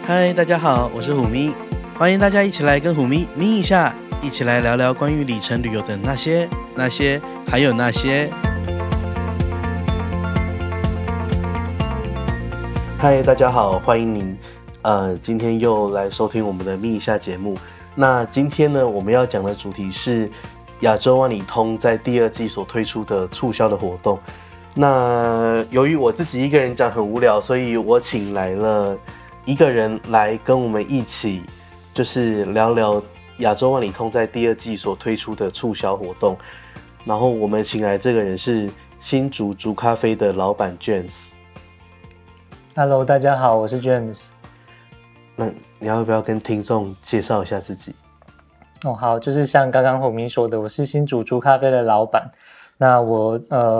嗨，大家好，我是虎咪，欢迎大家一起来跟虎咪咪一下，一起来聊聊关于里程旅游的那些、还有那些。嗨，大家好，欢迎您，今天又来收听我们的咪一下节目。那今天呢，我们要讲的主题是亚洲万里通在第二季所推出的促销的活动。那由于我自己一个人讲很无聊，所以我请来了一个人来跟我们一起，就是聊聊亚洲万里通在第二季所推出的促销活动。然后我们请来这个人是新竹竹咖啡的老板 James。Hello， 大家好，我是 James。 那你要不要跟听众介绍一下自己？ 好，就是像刚刚虎咪说的，我是新竹竹咖啡的老板。那我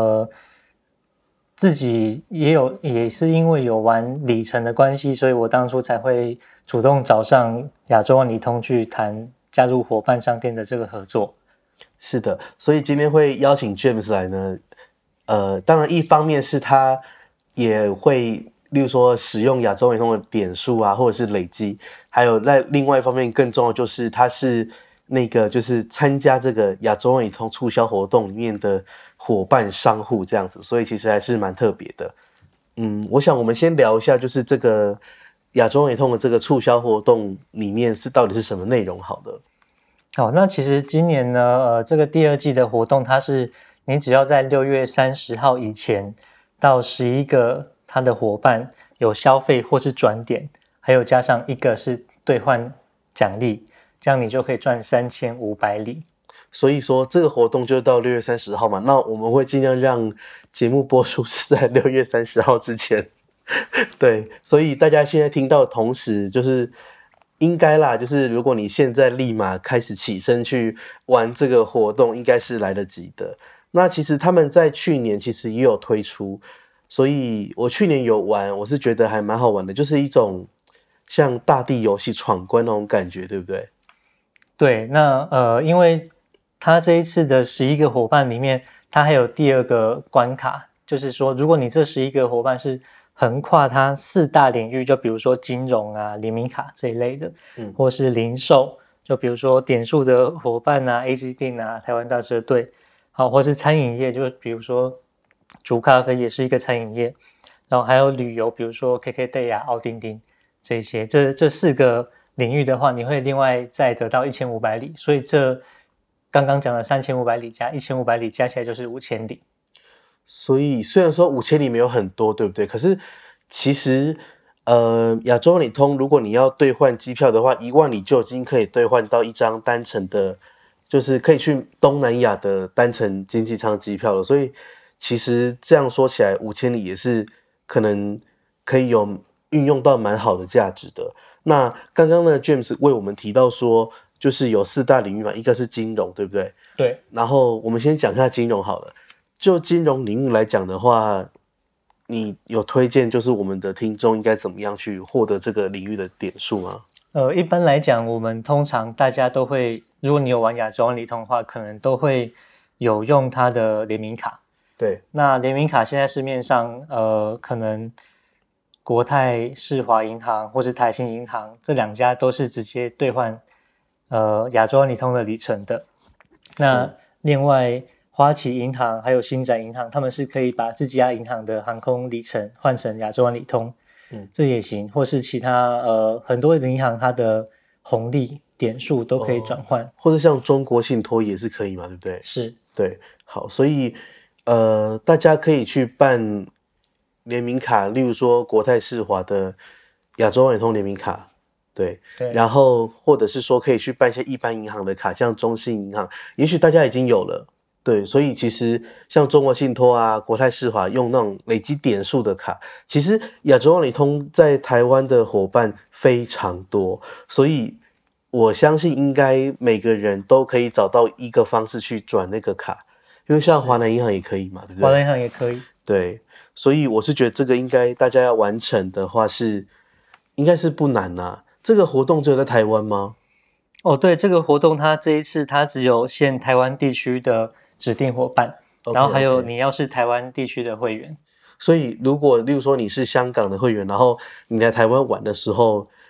自己也是因为有玩里程的关系，所以我当初才会主动找上亚洲万里通去谈加入伙伴商店的这个合作。 是的，所以今天会邀请 James 来呢，当然一方面是他也会，例如说使用亚洲万里通的点数啊，或者是累积，还有在另外一方面更重要就是他是那个就是参加这个亚洲万里通促销活动里面的伙伴商户这样子，所以其实还是蛮特别的。我想我们先聊一下，就是这个亚洲万里通的这个促销活动里面到底是什么内容好的。 好，那其实今年呢，这个第二季的活动，它是你只要在6月30号以前到11个他的伙伴有消费或是转点，还有加上一个是兑换奖励，这样你就可以赚3500里。 所以说这个活动就到6月30号嘛，那我们会尽量让节目播出是在6月30号之前。对，所以大家现在听到的同时就是应该啦，就是如果你现在立马开始起身去玩这个活动，应该是来得及的。那其实他们在去年其实也有推出，所以我去年有玩，我是觉得还蛮好玩的，就是一种像大地游戏闯关那种感觉，对不对？ 对，那因为他这一次的11个伙伴里面，他还有第二个关卡，就是说如果你这11个伙伴是横跨它4大领域，就比如说金融啊、联名卡这一类的，或是零售，就比如说点数的伙伴啊、AG 店啊、台湾大车队，好，或是餐饮业，就比如说竹咖啡也是一个餐饮业，然后还有旅游，比如说 KKday 啊、奥丁丁这些，这4个领域的话，你会另外再得到1500里，所以这刚刚讲的3500里加1500里加起来就是5000里。 所以虽然说5000里没有很多，对不对？可是其实亚洲万里通如果你要兑换机票的话，1万里就已经可以兑换到一张单程的，就是可以去东南亚的单程经济舱机票了。所以其实这样说起来，5000里也是可能可以有运用到蛮好的价值的。那刚刚呢 James 为我们提到说，就是有4大领域嘛，一个是金融，对不对？ 对。 然后我们先讲一下金融好了。就金融领域来讲的话，你有推荐就是我们的听众应该怎么样去获得这个领域的点数吗？ 一般来讲，我们通常大家都会，如果你有玩亚洲万里通的话，可能都会有用它的联名卡。 对， 那联名卡现在市面上，可能国泰世华银行或是台新银行这2家都是直接兑换亚洲万里通的里程的。那另外花旗银行还有星展银行，他们是可以把自己家银行的航空里程换成亚洲万里通，这也行，或是其他很多的银行它的红利点数都可以转换， 或者像中国信托也是可以嘛，对不对？ 是， 对，好，所以大家可以去办联名卡，例如说国泰世华的亚洲万里通联名卡。对，然后或者是说可以去办一些一般银行的卡，像中信银行，也许大家已经有了。对，所以其实像中国信托啊、国泰世华用那种累积点数的卡，其实亚洲万里通在台湾的伙伴非常多，所以我相信应该每个人都可以找到一个方式去转那个卡，因为像华南银行也可以嘛，对不对？ 华南银行也可以。 对，所以我是觉得这个应该大家要完成的话应该是不难啊。这个活动只有在台湾吗？ 对，这个活动它这一次它只有限台湾地区的指定伙伴，然后还有你要是台湾地区的会员。 所以如果例如说你是香港的会员，然后你来台湾玩的时候，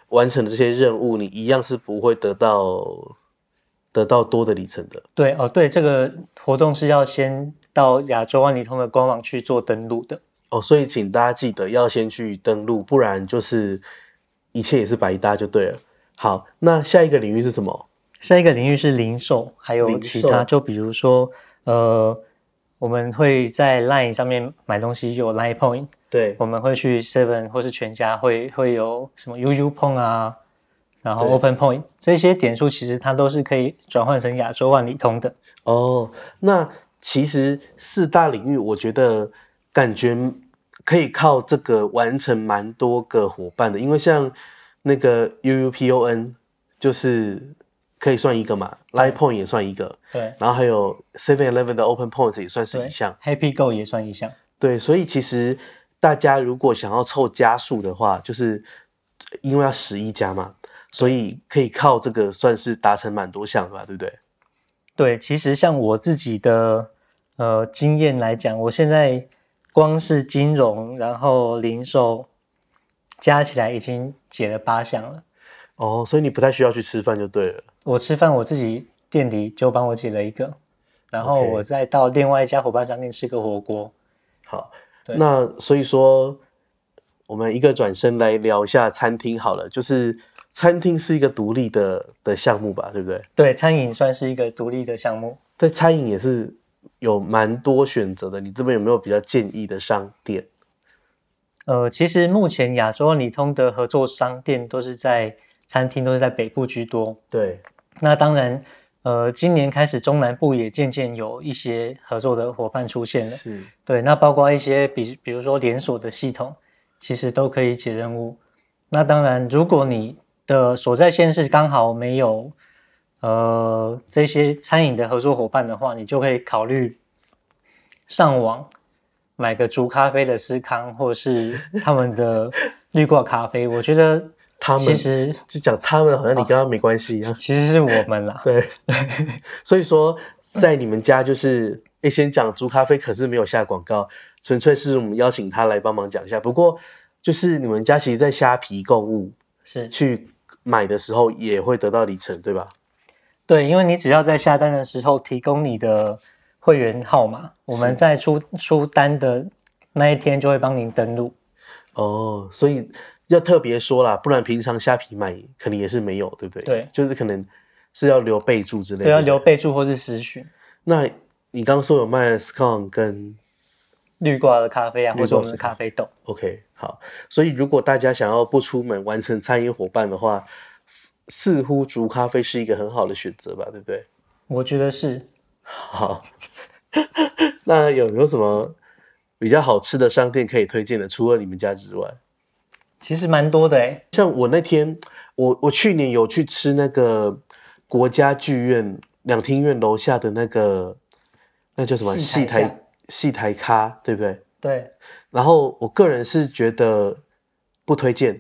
完成的这些任务，你一样是不会得到多的里程的。 对哦，对，这个活动是要先到亚洲万里通的官网去做登录的。 哦，所以请大家记得要先去登录，不然就是一切也是白搭就对了。好，那下一个领域是什么？ 下一个领域是零售，还有其他，就比如说我们会在 LINE 上面买东西有 LINE Point， 对， 我们会去 Seven 或是全家会有什么 UU Point 啊，然后 Open Point 这些点数其实它都是可以转换成亚洲万里通的。 哦，那其实4大领域，我觉得感觉可以靠这个完成蛮多个伙伴的，因为像那个 UUPON 就是可以算一个嘛，LINE Point 也算一个， 对， 然后还有 7-Eleven 的 Open Point 也算是一项 ，Happy Go 也算一项。 对，所以其实大家如果想要凑加数的话，就是因为要11家嘛，所以可以靠这个算是达成蛮多项的吧，对不对？ 对，其实像我自己的经验来讲，我现在光是金融，然后零售加起来已经解了8项了。 哦，所以你不太需要去吃饭就对了。 我吃饭我自己店里就帮我解了一个，然后我再到另外一家伙伴商店吃个火锅。 好，那所以说我们一个转身来聊一下餐厅好了，就是餐厅是一个独立的项目吧，对不对？ 对，餐饮算是一个独立的项目。 在餐饮也是有蛮多选择的，你这边有没有比较建议的商店？ 其实目前亚洲万里通的合作商店都是在餐厅，都是在北部居多。 对， 那当然，今年开始中南部也渐渐有一些合作的伙伴出现了。 是， 对，那包括一些比如说连锁的系统，其实都可以解任务。那当然，如果你的所在县市刚好没有这些餐饮的合作伙伴的话，你就可以考虑上网买个竹咖啡的司康，或是他们的绿挂咖啡。我觉得他们其实就讲他们好像你跟他没关系一样， 其实是我们啦。 对，所以说在你们家就是先讲竹咖啡，可是没有下广告，纯粹是我们邀请他来帮忙讲一下。不过就是你们家其实在虾皮购物是去买的时候也会得到里程，对吧？ 对，因为你只要在下单的时候提供你的会员号码，我们在出单的那一天就会帮您登录。 哦，所以要特别说啦，不然平常虾皮买可能也是没有，对不对？ 对， 就是可能是要留备注之类的。 对，要留备注或是私讯。 那你刚刚说有卖 scone 跟绿挂的咖啡啊，或者我们的咖啡豆。 OK， 好。所以如果大家想要不出门完成餐饮伙伴的话，似乎竹咖啡是一个很好的选择吧，对不对？ 我觉得是。 好，那有没有什么比较好吃的商店可以推荐的？除了你们家之外， 其实蛮多的欸。 像我那天，我去年有去吃那个国家剧院两厅院楼下的那个，那叫什么戏台咖，对不对？ 对。 然后我个人是觉得不推荐，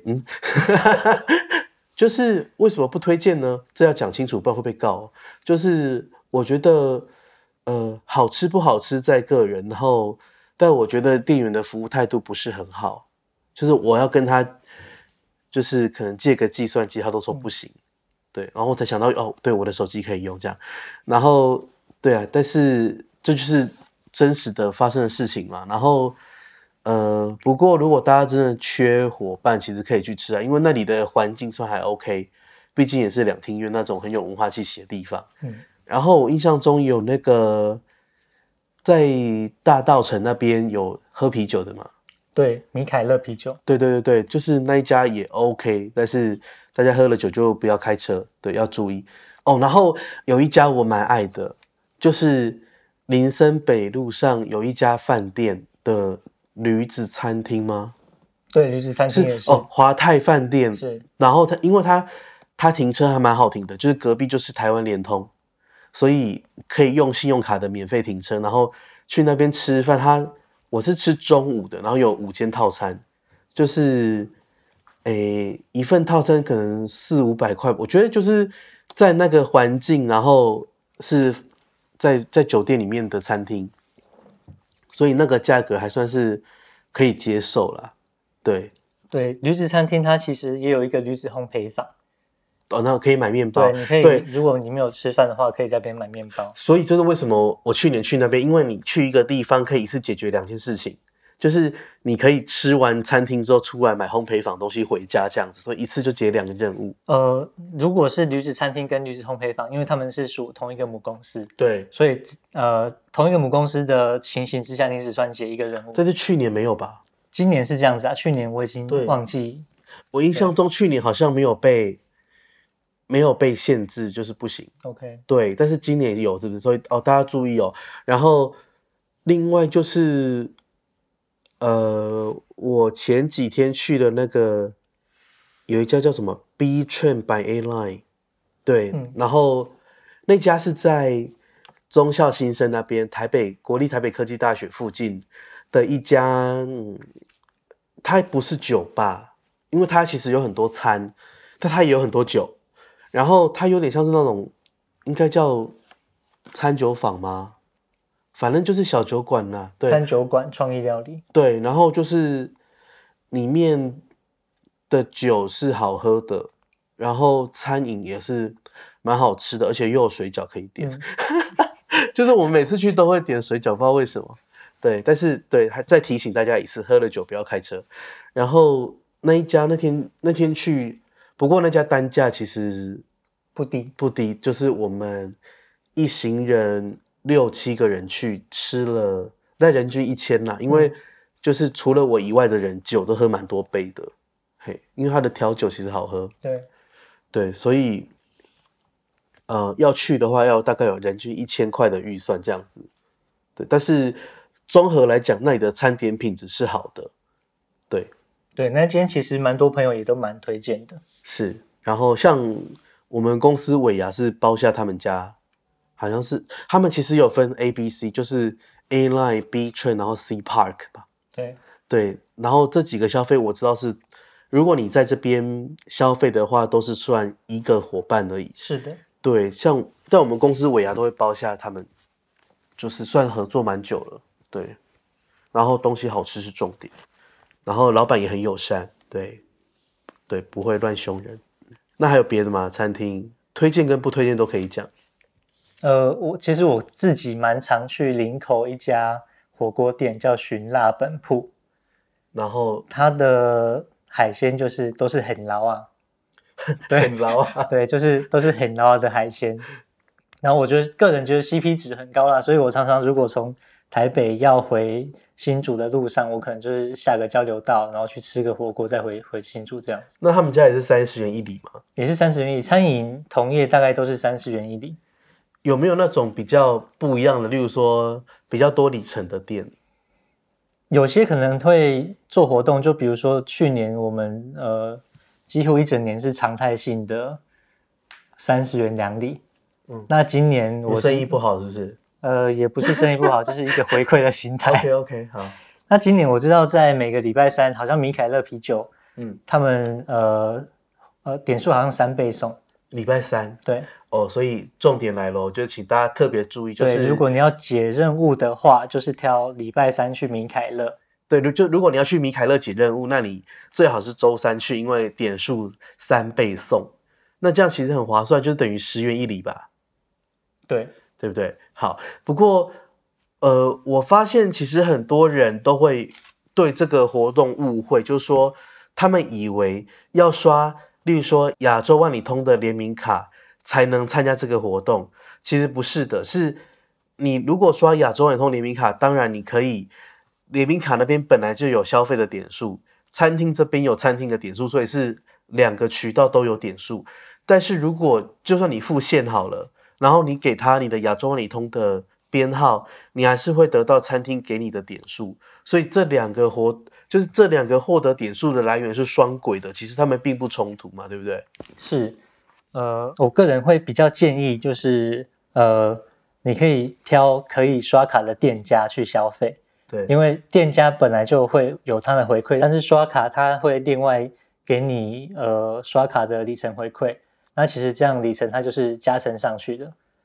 就是为什么不推荐呢？这要讲清楚，不然会被告。就是我觉得，好吃不好吃在个人，然后，但我觉得店员的服务态度不是很好，就是我要跟他，就是可能借个计算机，他都说不行，对，然后我才想到，哦，对，我的手机可以用这样，然后，对啊，但是这就是真实的发生的事情嘛，然后。不过如果大家真的缺伙伴，其实可以去吃啊，因为那里的环境算还 OK，毕竟也是两厅院那种很有文化气息的地方。然后我印象中有那个在大稻埕那边有喝啤酒的嘛？ 对，米凯勒啤酒。 对，就是那一家也 OK，但是大家喝了酒就不要开车，对，要注意哦。然后有一家我蛮爱的，就是林森北路上有一家饭店的。驴子餐厅吗？ 对，驴子餐厅也是哦，华泰饭店是。 然后因为它停车还蛮好停的，就是隔壁就是台湾联通，所以可以用信用卡的免费停车，然后去那边吃饭。我是吃中午的，然后有5间套餐，就是一份套餐可能400-500块，我觉得就是在那个环境，然后是在酒店里面的餐厅。所以那个价格还算是可以接受啦，对。 对，驴子餐厅它其实也有一个驴子烘焙坊。 那可以买面包。 对，你可以，如果你没有吃饭的话，可以在那边买面包。 所以就是为什么我去年去那边，因为你去一个地方可以一次解决2件事情，就是你可以吃完餐厅之后出来买烘焙坊东西回家这样子，所以一次就解2个任务。 如果是驴子餐厅跟驴子烘焙坊，因为他们是属同一个母公司， 对， 所以同一个母公司的情形之下，你只算解1个任务。 但是去年没有吧？ 今年是这样子啊，去年我已经忘记。 我印象中去年好像没有被限制，就是不行。 OK， 对，但是今年有，是不是？所以大家注意哦。然后另外就是，我前几天去的那个有一家叫什么 B Train by A Line， 对，然后那家是在忠孝新生那边，国立台北科技大学附近的一家，它不是酒吧，因为它其实有很多餐，但它也有很多酒。然后它有点像是那种，应该叫餐酒坊吗？反正就是小酒馆啦。对， 餐酒馆创意料理。 对，然后就是里面的酒是好喝的，然后餐饮也是蛮好吃的，而且又有水饺可以点。就是我们每次去都会点水饺，不知道为什么。对，但是对，还再提醒大家一次，喝了酒不要开车。然后那一家那天去。不过那家单价其实不低， 就是我们一行人6、7个人去吃了，那人均1000啦，因为就是除了我以外的人，酒都喝蛮多杯的，嘿，因为它的调酒其实好喝，对，所以要去的话要大概有人均1000块的预算这样子，对，但是综合来讲，那里的餐点品质是好的， 对，那间其实蛮多朋友也都蛮推荐的。 是，然后像我们公司尾牙是包下他们家，好像是他们其实有分 A、B、C， 就是 A Line、B Train， 然后 C Park 吧。对，然后这几个消费我知道是，如果你在这边消费的话，都是算1个伙伴而已。 是的。 对，像在我们公司尾牙都会包下他们，就是算合作蛮久了。对，然后东西好吃是重点。然后老板也很友善，对，不会乱凶人。那还有别的吗？餐厅推荐跟不推荐都可以讲。 其实我自己蛮常去林口一家火锅店叫寻辣本铺， 然后它的海鲜就是都是很捞啊，对， 很捞啊， 对，就是都是很捞的海鲜。然后我个人觉得 CP 值很高啦，所以我常常如果从台北要回新竹的路上，我可能就是下个交流道，然后去吃个火锅，再回新竹这样子。 那他们家也是30元1里吗？ 也是30元1里，餐饮同业大概都是30元1里。 有没有那种比较不一样的，例如说比较多里程的店？ 有些可能会做活动，就比如说去年我们几乎一整年是常态性的30元2里。那今年我生意不好是不是？ 也不是生意不好，就是一个回馈的心态。 OK， 好。 那今年我知道在每个礼拜3，好像米凯勒啤酒，他们点数好像3倍送。 礼拜3， 对。 所以重点来咯，就请大家特别注意，就是对，如果你要解任务的话，就是挑礼拜3去米凯勒。 对，如果你要去米凯勒解任务，那你最好是周3去，因为点数3倍送。那这样其实很划算，就是等于10元1里吧。 对不对？好，不过我发现其实很多人都会对这个活动误会，就是说他们以为要刷，例如说亚洲万里通的联名卡才能参加这个活动，其实不是的，是你如果刷亚洲万里通联名卡，当然你可以，联名卡那边本来就有消费的点数，餐厅这边有餐厅的点数，所以是2个渠道都有点数。但是如果就算你付现好了，然后你给他你的亚洲万里通的编号，你还是会得到餐厅给你的点数。所以这两个获得点数的来源是双轨的，其实他们并不冲突嘛，对不对？ 是，我个人会比较建议就是你可以挑可以刷卡的店家去消费。 对， 因为店家本来就会有它的回馈，但是刷卡它会另外给你刷卡的里程回馈，那其实这样里程它就是加成上去的。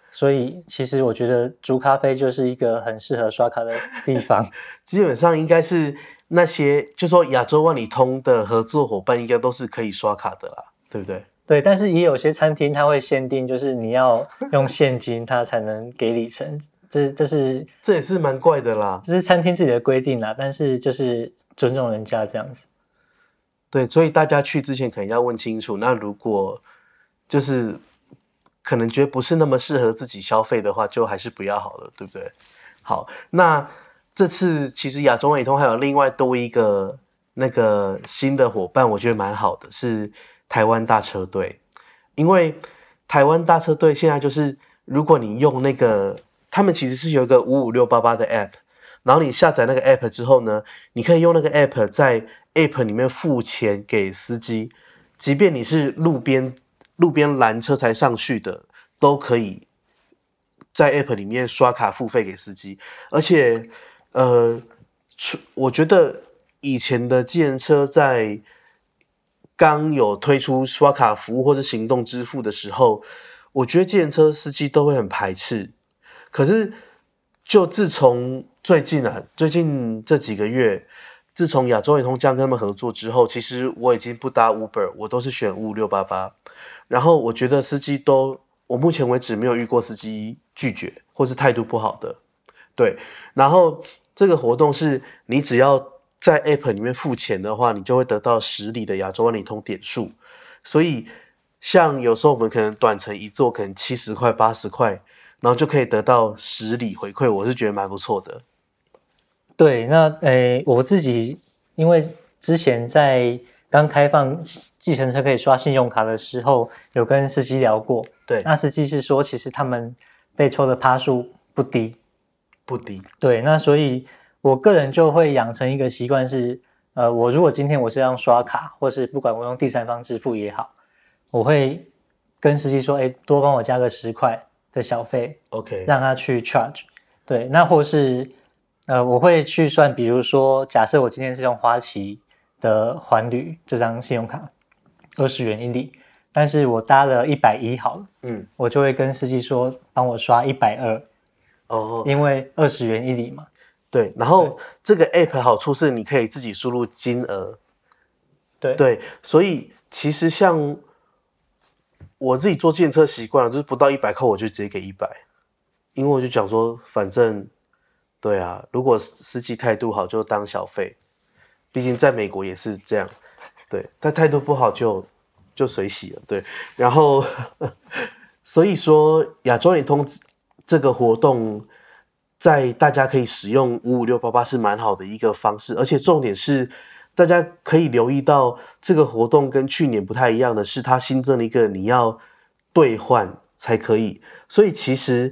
所以其实我觉得竹咖啡就是一个很适合刷卡的地方。 基本上应该是那些就说亚洲万里通的合作伙伴应该都是可以刷卡的啦，对不对？ 对，但是也有些餐厅它会限定，就是你要用现金，它才能给里程。这也是蛮怪的啦， 这是餐厅自己的规定啦，但是就是尊重人家这样子。 对，所以大家去之前可能要问清楚。那如果就是可能觉得不是那么适合自己消费的话，就还是不要好了，对不对？好，那这次其实亚洲万里通还有另外多一个那个新的伙伴，我觉得蛮好的，是台湾大车队。因为台湾大车队现在就是如果你用那个他们其实是有一个55688的 app， 然后你下载那个 app 之后呢，你可以用那个 app 在 app 里面付钱给司机，即便你是路边拦车才上去的，都可以在 app 里面刷卡付费给司机。而且我觉得以前的计程车在刚有推出刷卡服务或是行动支付的时候，我觉得计程车司机都会很排斥。可是就自从最近这几个月，自从亚洲万里通这样跟他们合作之后，其实我已经不搭 Uber， 我都是选55688。然后我觉得司机我目前为止没有遇过司机拒绝或是态度不好的。对，然后这个活动是你只要在 App 里面付钱的话，你就会得到10里的亚洲万里通点数。所以像有时候我们可能短程一坐可能70块80块，然后就可以得到10里回馈，我是觉得蛮不错的。 对，那我自己因为之前在刚开放计程车可以刷信用卡的时候，有跟司机聊过。 对， 那司机是说，其实他们被抽的趴数不低。 对， 那所以我个人就会养成一个习惯是，我如果今天我是要刷卡，或是不管我用第三方支付也好，我会跟司机说，多帮我加个10块的小费 ，OK， 让他去 charge。对，那或是我会去算，比如说，假设我今天是用花旗的环旅这张信用卡，20元1里，但是我搭了110好了，我就会跟司机说，帮我刷120。哦，因为20元1里嘛。 对，然后这个 app 好处是你可以自己输入金额。对，所以其实像我自己坐计程车习惯了，就是不到100块我就直接给100，因为我就讲说，反正对啊，如果司机态度好就当小费，毕竟在美国也是这样。对，但态度不好就随喜了。对，然后所以说亚洲万里通这个活动，在大家可以使用55688是蛮好的一个方式，而且重点是大家可以留意到这个活动跟去年不太一样的是，它新增了一个你要兑换才可以，所以其实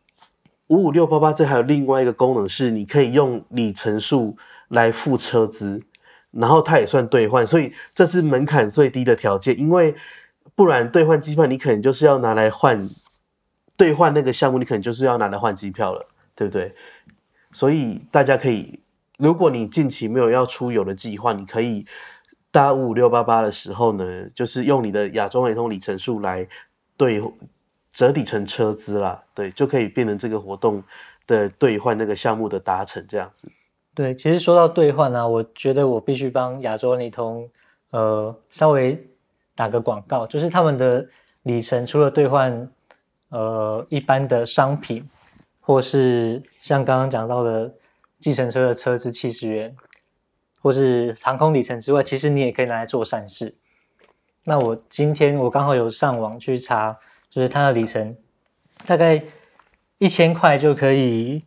55688这还有另外一个功能是，你可以用里程数来付车资，然后它也算兑换，所以这是门槛最低的条件，因为不然兑换机票你可能就是要拿来换。兑换那个项目，你可能就是要拿来换机票了，对不对？所以大家可以，如果你近期没有要出游的计划，你可以搭55688的时候呢，就是用你的亚洲万里通里程数来折抵成车资啦，对，就可以变成这个活动的兑换那个项目的达成这样子。 对，其实说到兑换啊，我觉得我必须帮亚洲万里通稍微打个广告，就是他们的里程除了兑换一般的商品，或是像刚刚讲到的计程车的车资70元，或是航空里程之外，其实你也可以拿来做善事。那今天我刚好有上网去查，就是它的里程大概1000块就可以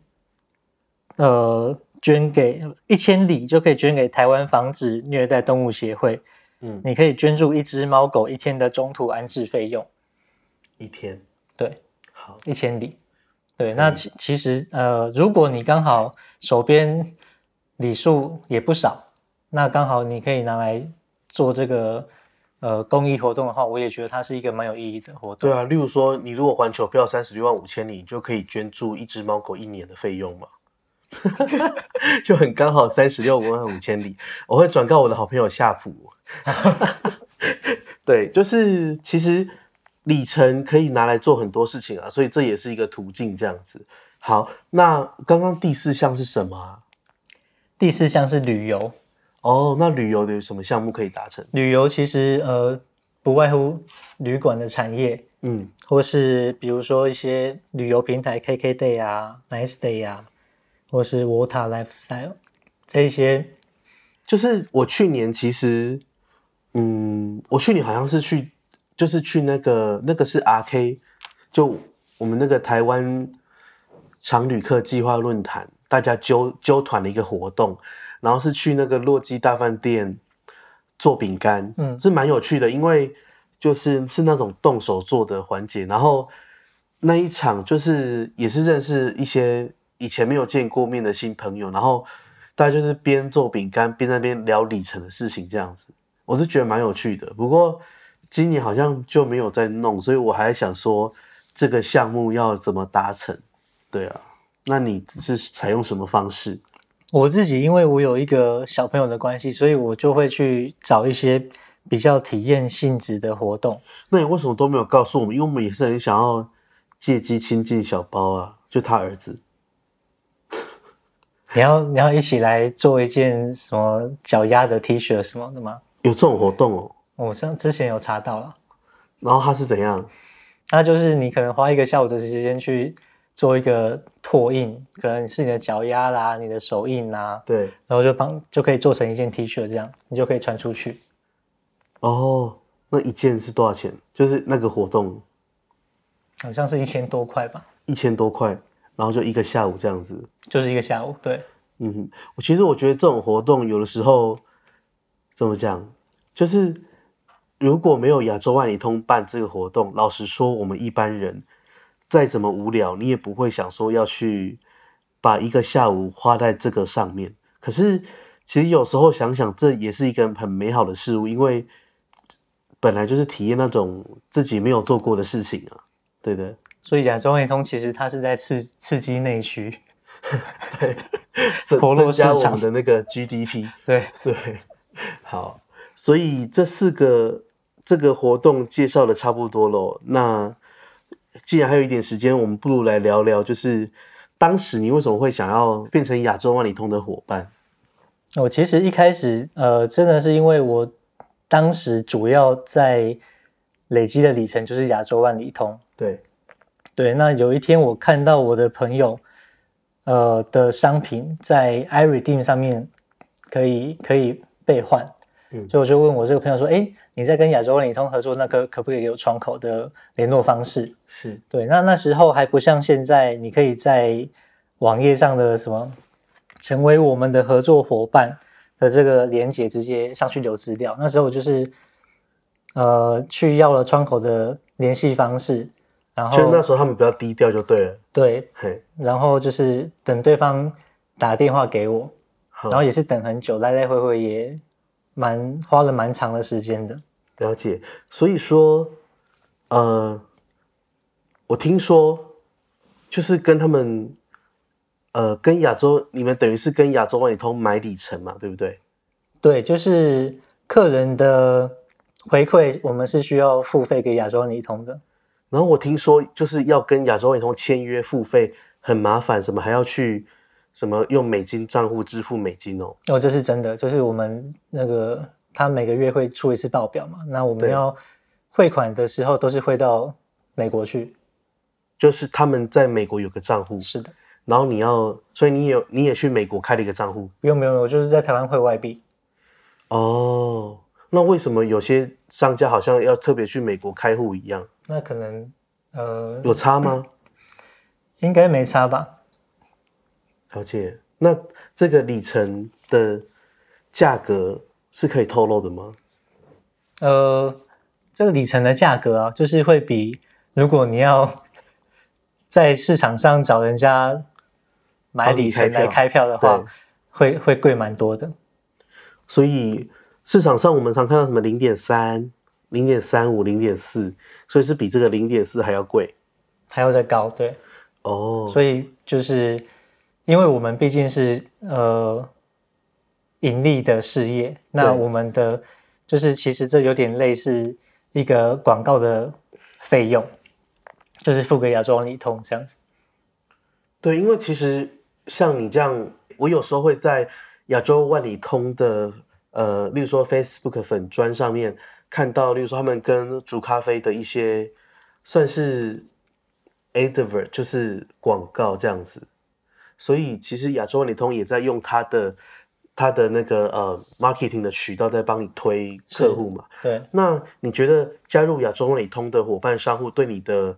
捐给1000里就可以捐给台湾防止虐待动物协会。你可以捐助1只猫狗1天的中途安置费用。 1天。 对，好，1000里。对，那其实如果你刚好手边里数也不少，那刚好你可以拿来做这个公益活动的话，我也觉得它是一个蛮有意义的活动。 对啊，例如说你如果环球票36.5万里，你就可以捐助1只猫狗1年的费用嘛。就很刚好36.5万里，我会转告我的好朋友夏普。对，就是其实里程可以拿来做很多事情啊，所以这也是一个途径这样子。好，那刚刚第4项是什么啊？ 第4项是旅游。 哦，那旅游的有什么项目可以达成？ 旅游其实不外乎旅馆的产业，或是比如说一些旅游平台 KKday 啊、NiceDay 啊，或是 Wota Lifestyle 这一些。 就是我去年其实，我去年好像是去，就是去那个是 RK， 就我们那个台湾常旅客计划论坛，大家揪团的一个活动，然后是去那个洛基大饭店做饼干，是蛮有趣的，因为是那种动手做的环节，然后那一场就是也是认识一些以前没有见过面的新朋友，然后大家就是边做饼干边在那边聊里程的事情这样子，我是觉得蛮有趣的。不过今年好像就没有在弄，所以我还想说这个项目要怎么达成。对啊，那你是采用什么方式？ 我自己因为我有一个小朋友的关系，所以我就会去找一些比较体验性质的活动。 那你为什么都没有告诉我们？因为我们也是很想要借机亲近小包啊，就他儿子。 你要一起来做一件什么脚丫的 T 恤什么的吗？ 有这种活动哦？ 我之前有查到了。 然后他是怎样？ 那就是你可能花1个下午的时间去做一个拓印，可能是你的脚丫啦、你的手印啦， 对， 然后就可以做成一件 T 恤，这样你就可以穿出去。 哦，那一件是多少钱？就是那个活动， 好像是1000多块吧 ，1000多块，然后就1个下午这样子， 就是1个下午。对， 其实我觉得这种活动有的时候怎么讲，就是如果没有亚洲万里通办这个活动，老实说，我们一般人再怎么无聊，你也不会想说要去把1个下午花在这个上面。可是其实有时候想想，这也是一个很美好的事物，因为本来就是体验那种自己没有做过的事情啊，对的。 所以亚洲万里通其实它是在刺激内需， 对，增活络市场加我们的那个 GDP。 对对，好，所以这个活动介绍的差不多咯。那既然还有一点时间，我们不如来聊聊，就是当时你为什么会想要变成亚洲万里通的伙伴？ 我其实一开始真的是因为我当时主要在累积的里程就是亚洲万里通。对，那有一天我看到我的朋友的商品在 iRedeem 上面可以备换，所以我就问我这个朋友说，你在跟亚洲万里通合作，那可不可以给我窗口的联络方式？ 是， 对，那时候还不像现在，你可以在网页上的什么成为我们的合作伙伴的这个连结直接上去留资料。那时候我就是去要了窗口的联系方式，然后就那时候他们比较低调就对了。 对，然后就是等对方打电话给我，然后也是等很久，来来回回也花了蛮长的时间的。 了解，所以说，我听说就是跟他们，跟你们等于是跟亚洲万里通买里程嘛，对不对？ 对，就是客人的回馈，我们是需要付费给亚洲万里通的。 然后我听说就是要跟亚洲万里通签约付费很麻烦，什么还要去什么用美金账户支付美金哦。 这是真的，就是我们那个他每个月会出一次报表嘛，那我们要汇款的时候都是汇到美国去。 就是他们在美国有个账户， 是的。 然后所以你也去美国开了一个账户？ 不用，我就是在台湾汇外币。 哦，那为什么有些商家好像要特别去美国开户一样？ 那可能有差吗？ 应该没差吧。 了解。那这个里程的价格是可以透露的吗？ 这个里程的价格啊，就是会比如果你要在市场上找人家买里程来开票的话，会贵蛮多的。 所以市场上我们常看到什么0.3、0.35、0.4，所以是比这个0.4还要贵， 还要再高，对。所以就是因为我们毕竟是盈利的事业，那我们的就是其实这有点类似一个广告的费用，就是付给亚洲万里通这样子。 对，因为其实像你这样，我有时候会在亚洲万里通的例如说 Facebook 粉专上面看到，例如说他们跟煮咖啡的一些算是 advert， 就是广告这样子。所以其实亚洲万里通也在用它的那个marketing 的渠道在帮你推客户嘛。 对。那你觉得加入亚洲万里通的伙伴商户对你的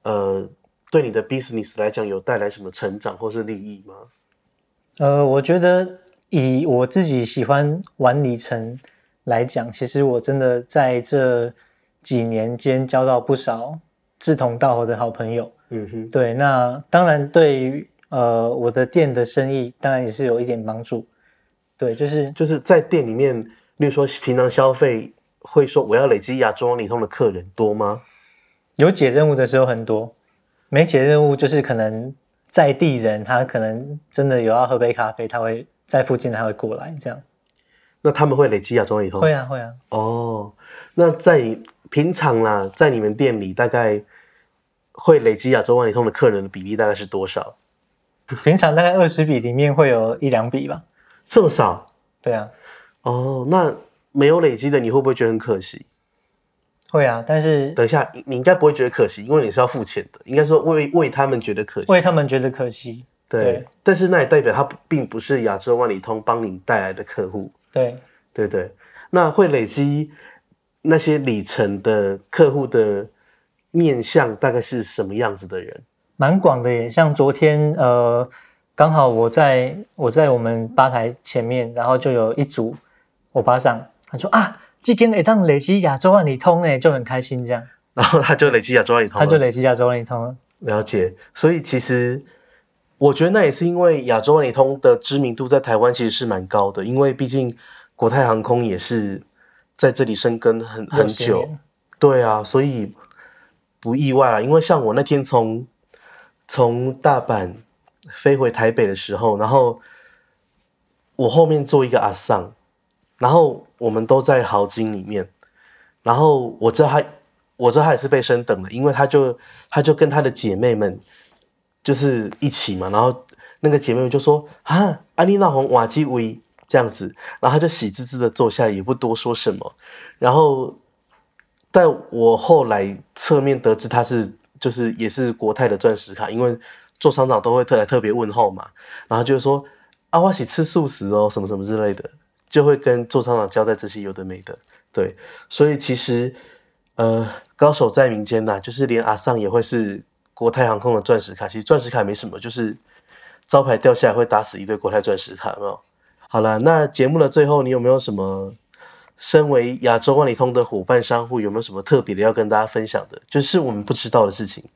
business 来讲有带来什么成长或是利益吗？ 我觉得以我自己喜欢玩里程来讲，其实我真的在这几年间交到不少志同道合的好朋友。对，那当然对于我的店的生意当然也是有一点帮助。对，就是在店里面，例如说平常消费会说我要累积亚洲万里通的客人多吗？ 有解任务的时候很多，没解任务就是可能在地人他可能真的有要喝杯咖啡，他会在附近他会过来这样。 那他们会累积亚洲万里通？ 会啊会啊。 哦，那在平常啦，在你们店里大概会累积亚洲万里通的客人的比例大概是多少？ 平常大概20笔里面会有1-2笔吧。 这么少？ 对啊。 哦，那没有累积的你会不会觉得很可惜？ 会啊，但是等一下，你应该不会觉得可惜，因为你是要付钱的，应该说为他们觉得可惜。 为他们觉得可惜。 对，但是那也代表他并不是亚洲万里通帮你带来的客户。 对对对，那会累积那些里程的客户的面向大概是什么样子的人？ 蛮广的耶，像昨天刚好我在我们吧台前面，然后就有一组欧巴桑，他说啊，这间会当累积亚洲万里通耶，就很开心这样。 然后他就累积亚洲万里通了。 他就累积亚洲万里通了。 了解，所以其实我觉得那也是因为亚洲万里通的知名度在台湾其实是蛮高的，因为毕竟国泰航空也是在这里生根很久。对啊，所以不意外啦。因为像我那天从大阪飞回台北的时候，然后我后面坐一个阿桑，然后我们都在豪金里面，然后我知道他也是被升等的，因为他就跟他的姐妹们就是一起嘛，然后那个姐妹们就说啊，安妮娜红瓦基威这样子，然后他就喜滋滋的坐下来，也不多说什么。然后但我后来侧面得知他就是也是国泰的钻石卡，因为做厂长都会特别问候嘛，然后就说啊，我是吃素食哦，什么什么之类的，就会跟做厂长交代这些有的没的。对，所以其实高手在民间呐，就是连阿桑也会是国泰航空的钻石卡。其实钻石卡没什么，就是招牌掉下来会打死一堆国泰钻石卡，有没有？好了，那节目的最后，你有没有什么身为亚洲万里通的伙伴商户，有没有什么特别的要跟大家分享的，就是我们不知道的事情？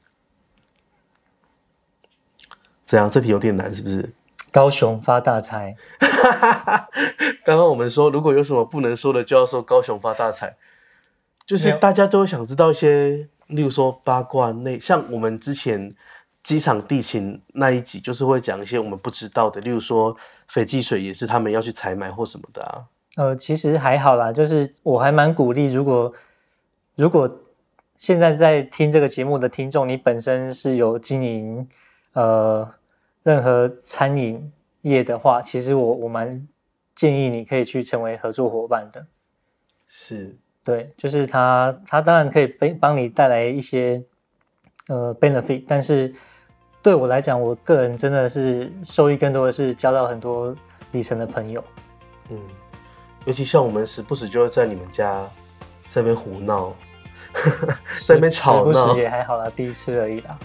怎样？这题有点难，是不是？ 高雄发大财。 刚刚我们说，如果有什么不能说的，就要说高雄发大财。就是大家都想知道一些，例如说八卦像我们之前机场地勤那一集，就是会讲一些我们不知道的，例如说斐济水也是他们要去采买或什么的啊。 其实还好啦，就是我还蛮鼓励，如果现在在听这个节目的听众，你本身是有经营任何餐饮业的话，其实我蛮建议你可以去成为合作伙伴的。 是。 对，就是他当然可以帮你带来一些benefit， 但是对我来讲，我个人真的是受益更多的是交到很多里程的朋友。 尤其像我们时不时就会在你们家在那边胡闹，在那边吵闹， 时不时也还好啦，第一次而已啦。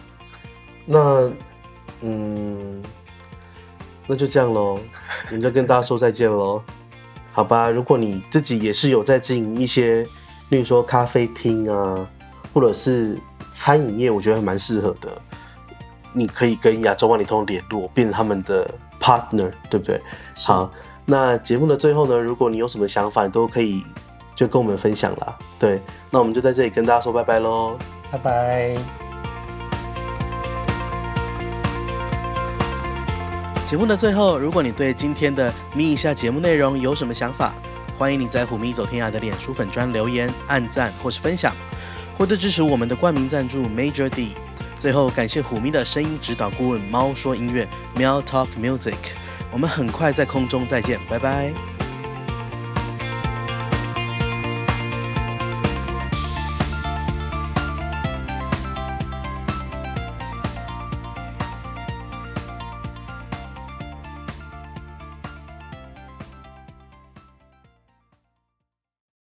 那就这样咯，我们就跟大家说再见咯。好吧，如果你自己也是有在经营一些，例如说咖啡厅啊，或者是餐饮业，我觉得还蛮适合的。你可以跟亚洲万里通联络，变成他们的 partner， 对不对？好，那节目的最后呢，如果你有什么想法，你都可以就跟我们分享啦。对，那我们就在这里跟大家说拜拜咯。 拜拜。 节目的最后，如果你对今天的咪一下节目内容有什么想法，欢迎你在虎咪走天涯的脸书粉专留言、按赞或是分享， 或者支持我们的冠名赞助 Major D。最后感谢虎咪的声音指导顾问猫说音乐 Meow Talk Music。我们很快在空中再见，拜拜。